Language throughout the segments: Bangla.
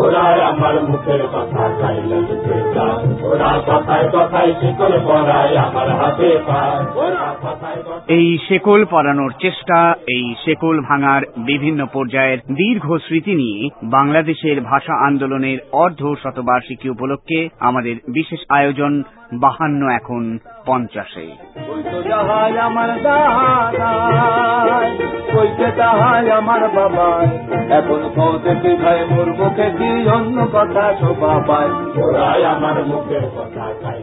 ওরা আমার মুখের কথা চাইলে লিখে যান, ওরা কথায় কথায় শিকল পরায় আমার হাতে পায়। এই শেকল পরানোর চেষ্টা, এই শেকল ভাঙার বিভিন্ন পর্যায়ের দীর্ঘ স্মৃতি নিয়ে বাংলাদেশের ভাষা আন্দোলনের অর্ধ শতবার্ষিকী উপলক্ষে আমাদের বিশেষ আয়োজন 52 এখন 50-এ। আমার দাদা কইতে তাহাই আমার বাবা, এখন দেখি ভাই মোর মুখে কি অন্য কথা শোভা পায়। ওরাই আমার মুখের কথা চাই।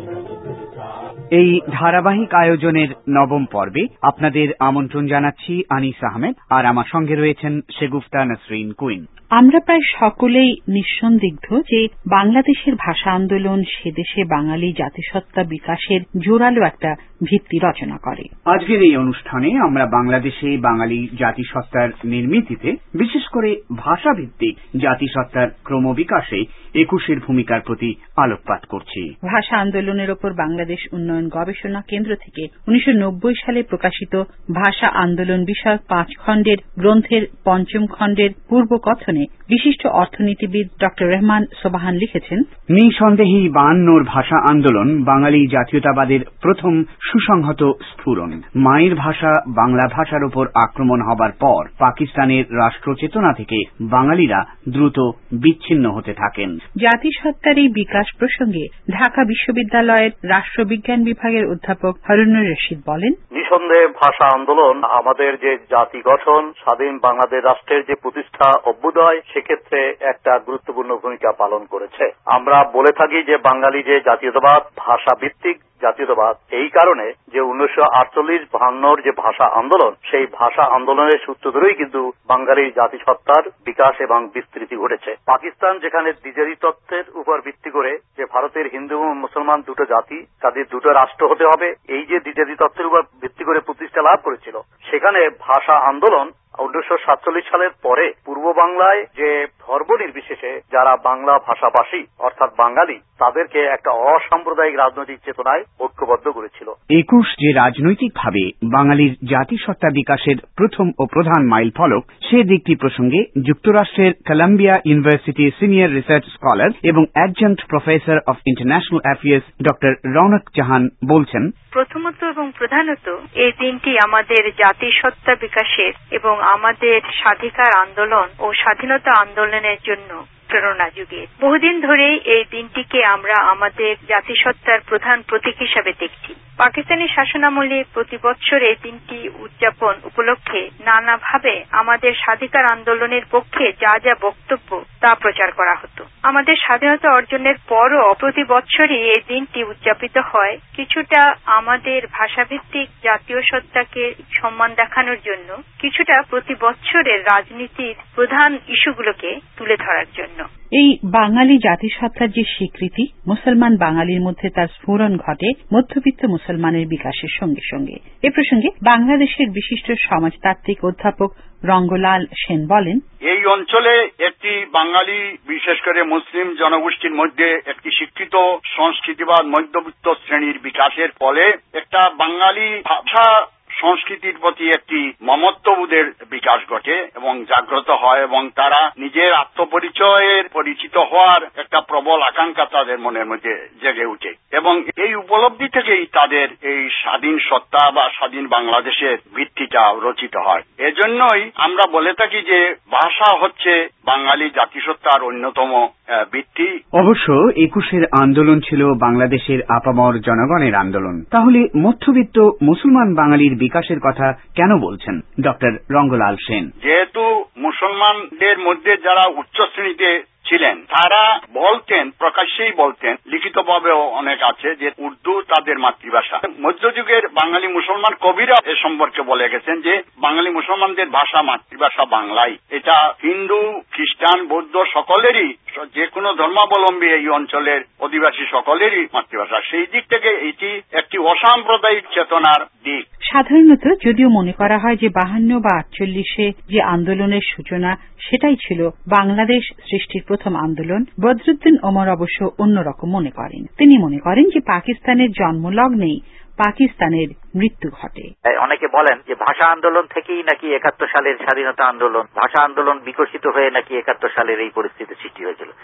এই ধারাবাহিক আয়োজনের নবম পর্বে আপনাদের আমন্ত্রণ জানাচ্ছি আনিস আহমেদ, আর আমার সঙ্গে রয়েছেন শেগুফতা নাসরিন কুইন। আমরা প্রায় সকলেই নিঃসন্দিগ্ধ যে বাংলাদেশের ভাষা আন্দোলন সেদেশে বাঙালি জাতিসত্তা বিকাশের জোরালো একটা ভিত্তি রচনা করে। আজকের এই অনুষ্ঠানে আমরা বাংলাদেশে বাঙালি জাতিসত্তার নির্মিতিতে, বিশেষ করে ভাষাভিত্তিক জাতিসত্তার ক্রমবিকাশে 21-এর ভূমিকার প্রতি আলোকপাত করছি। ভাষা আন্দোলনের ওপর বাংলাদেশ উন্নয়ন গবেষণা কেন্দ্র থেকে 1990 সালে প্রকাশিত ভাষা আন্দোলন বিষয়ক 5 খণ্ডের গ্রন্থের 5ম খণ্ডের পূর্বকথনে বিশিষ্ট অর্থনীতিবিদ ড রহমান সোবহান লিখেছেন, নিঃসন্দেহেই 52-র ভাষা আন্দোলন বাঙালি জাতীয়তাবাদের প্রথম সুসংহত স্ফুরণ। মায়ের ভাষা বাংলা ভাষার উপর আক্রমণ হবার পর পাকিস্তানের রাষ্ট্রচেতনা থেকে বাঙালিরা দ্রুত বিচ্ছিন্ন হতে থাকেন। জাতিসত্তার এই বিকাশ প্রসঙ্গে ঢাকা বিশ্ববিদ্যালয়ের রাষ্ট্রবিজ্ঞান বিভাগের অধ্যাপক হারুনুর রশিদ বলেন, নিঃসন্দেহে ভাষা আন্দোলন আমাদের যে জাতি গঠন, স্বাধীন বাংলাদেশ রাষ্ট্রের যে প্রতিষ্ঠা অভ্যুদয়, সেক্ষেত্রে একটা গুরুত্বপূর্ণ ভূমিকা পালন করেছে। আমরা বলে থাকি যে বাঙালি যে জাতীয়তাবাদ ভাষা ভিত্তিক জাতীয়তাবাদ, এই কারণে যে 1948-52 যে ভাষা আন্দোলন, সেই ভাষা আন্দোলনের সূত্র ধরেই কিন্তু বাঙালির জাতিসত্তার বিকাশ এবং বিস্তৃতি ঘটেছে। পাকিস্তান যেখানে দ্বিজাতি তত্ত্বের উপর ভিত্তি করে যে ভারতের হিন্দু এবং মুসলমান দুটো জাতি, তাদের দুটো রাষ্ট্র হতে হবে, এই যে দ্বিজাতি তত্ত্বের উপর ভিত্তি করে প্রতিষ্ঠা লাভ করেছিল, সেখানে ভাষা আন্দোলন 1947 সালের পরে পূর্ব বাংলায় যে ধর্ম নির্বিশেষে যারা বাংলা ভাষাভাষী অর্থাৎ বাঙালি, তাদেরকে একটা অসাম্প্রদায়িক রাজনৈতিক চেতনায় ঐক্যবদ্ধ করেছিল। 21 যে রাজনৈতিকভাবে বাঙালির জাতিসত্তা বিকাশের প্রথম ও প্রধান মাইল ফলক, সে দিকটি প্রসঙ্গে যুক্তরাষ্ট্রের কলাম্বিয়া ইউনিভার্সিটির সিনিয়র রিসার্চ স্কলার এবং adjunct professor of international affairs ড রৌনক জাহান বলছেন, প্রথমত এবং প্রধানত এই দিনটি আমাদের জাতিসত্তা বিকাশের এবং আমাদের স্বাধিকার আন্দোলন ও স্বাধীনতা আন্দোলনের জন্য প্রেরণা যুগে। বহুদিন ধরেই এই দিনটিকে আমরা আমাদের জাতিসত্তার প্রধান প্রতীক হিসাবে দেখছি। পাকিস্তানি শাসনামলে প্রতি বছর এই দিনটি উদযাপন উপলক্ষে নানাভাবে আমাদের স্বাধিকার আন্দোলনের পক্ষে যা যা বক্তব্য তা প্রচার করা হতো। আমাদের স্বাধীনতা অর্জনের পরও প্রতি বছরই এই দিনটি উদযাপিত হয়, কিছুটা আমাদের ভাষাভিত্তিক জাতীয় সত্তাকে সম্মান দেখানোর জন্য, কিছুটা প্রতি বছরের রাজনীতির প্রধান ইস্যুগুলোকে তুলে ধরার জন্য। এই বাঙালি জাতিসত্তার যে স্বীকৃতি, মুসলমান বাঙালির মধ্যে তার স্ফুরণ ঘটে মধ্যবিত্ত মুসলমানের বিকাশের সঙ্গে সঙ্গে। এ প্রসঙ্গে বাংলাদেশের বিশিষ্ট সমাজতাত্ত্বিক অধ্যাপক রঙ্গলাল সেন বলেন, এই অঞ্চলে একটি বাঙালি, বিশেষ করে মুসলিম জনগোষ্ঠীর মধ্যে একটি শিক্ষিত সংস্কৃতিবাদ মধ্যবিত্ত শ্রেণীর বিকাশের ফলে একটা বাঙালি ভাষা সংস্কৃতির প্রতি একটি মমত্ববোধের বিকাশ ঘটে এবং জাগ্রত হয়, এবং তারা নিজের আত্মপরিচয়ের পরিচিত হওয়ার একটা প্রবল আকাঙ্ক্ষা তাদের মনের মধ্যে জেগে উঠে, এবং এই উপলব্ধি থেকেই তাদের এই স্বাধীন সত্তা বা স্বাধীন বাংলাদেশের ভিত্তিটা রচিত হয়। এজন্যই আমরা বলে থাকি যে ভাষা হচ্ছে বাঙালি জাতিসত্তার অন্যতম ভিত্তি। অবশ্য 21-এর আন্দোলন ছিল বাংলাদেশের আপামর জনগণের আন্দোলন। তাহলে মধ্যবিত্ত মুসলমান বাঙালির বিকাশের কথা কেন বলছেন ড রঙ্গলাল সেন? যেহেতু মুসলমানদের মধ্যে যারা উচ্চ শ্রেণীতে ছিলেন, তারা বলতেন, প্রকাশ্যেই বলতেন, লিখিতভাবেও অনেক আছে, যে উর্দু তাদের মাতৃভাষা। মধ্যযুগের বাঙালি মুসলমান কবিরা এ সম্পর্কে বলে গেছেন যে বাঙালি মুসলমানদের ভাষা মাতৃভাষা বাংলাই। এটা হিন্দু, খ্রিস্টান, বৌদ্ধ সকলেরই, যে কোনো ধর্মাবলম্বী এই অঞ্চলের অধিবাসী সকলেরই মাতৃভাষা। সেই দিক থেকে এটি একটি অসাম্প্রদায়িক চেতনার দিক। সাধারণত যদিও মনে করা হয় যে 52 বা 48-এ যে আন্দোলনের সূচনা, সেটাই ছিল বাংলাদেশ সৃষ্টির প্রথম আন্দোলন, বদরুদ্দিন ওমর অবশ্য অন্যরকম মনে করেন। তিনি মনে করেন যে পাকিস্তানের জন্মলগ্নেই পাকিস্তানের মৃত্যু ঘটে। অনেকে বলেন যে ভাষা আন্দোলন থেকেই নাকি 71 সালের স্বাধীনতা আন্দোলন, ভাষা আন্দোলন বিকশিত হয়ে নাকি 71 সালের এই পরিস্থিতি সৃষ্টি হয়েছিল।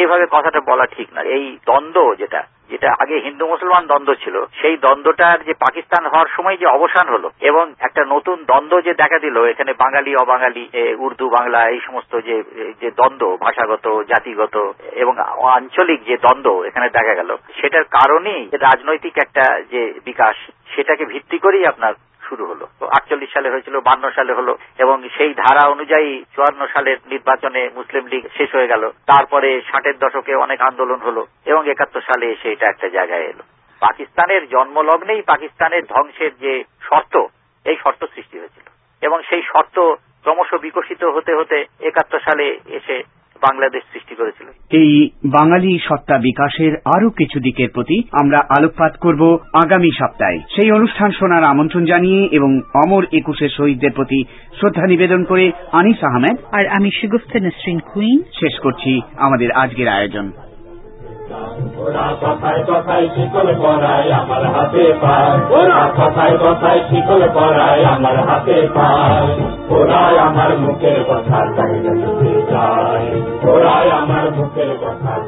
এভাবে কথাটা বলা ঠিক না। এই দ্বন্দ্ব যেটা আগে হিন্দু মুসলমান দ্বন্দ্ব ছিল, সেই দ্বন্দ্বটার যে পাকিস্তান হওয়ার সময় যে অবসান হলো এবং একটা নতুন দ্বন্দ্ব যে দেখা দিল, এখানে বাঙালি অবাঙালি, উর্দু বাংলা, এই সমস্ত যে দ্বন্দ্ব, ভাষাগত, জাতিগত এবং আঞ্চলিক যে দ্বন্দ্ব এখানে দেখা গেল, সেটার কারণেই রাজনৈতিক একটা যে বিকাশ, সেটাকে ভিত্তি করেই আপনার শুরু হলো। তো 48 সালে হয়েছিল, 52 সালে হলো, এবং সেই ধারা অনুযায়ী 54 সালের নির্বাচনে মুসলিম লীগ শেষ হয়ে গেল। তারপরে 60-এর দশকে অনেক আন্দোলন হলো এবং 71 সালে এসে এটা একটা জায়গায় এলো। পাকিস্তানের জন্মলগ্নেই পাকিস্তানের ধ্বংসের যে শর্ত, এই শর্ত সৃষ্টি হয়েছিল এবং সেই শর্ত ক্রমশ বিকশিত হতে হতে 71 সালে এসে বাংলাদেশ সৃষ্টি করেছিল। এই বাঙালি সত্তা বিকাশের আরো কিছু দিকের প্রতি আমরা আলোকপাত করব আগামী সপ্তাহে। সেই অনুষ্ঠান শোনার আমন্ত্রণ জানিয়ে এবং অমর 21 শহীদদের প্রতি শ্রদ্ধা নিবেদন করে আনিস আহমেদ আর আমি শিগুফতা নসরিন কুইন শেষ করছি আমাদের আজকের আয়োজন। ওরা কথায় কথায় শিকল পরায় আমার হাতে পায়, ওরা কথায় কথায় শিকল পরায় আমার হাতে পায়, ওরাই আমার মুখের কথা চাইলে যায়, ওরাই আমার মুখের কথা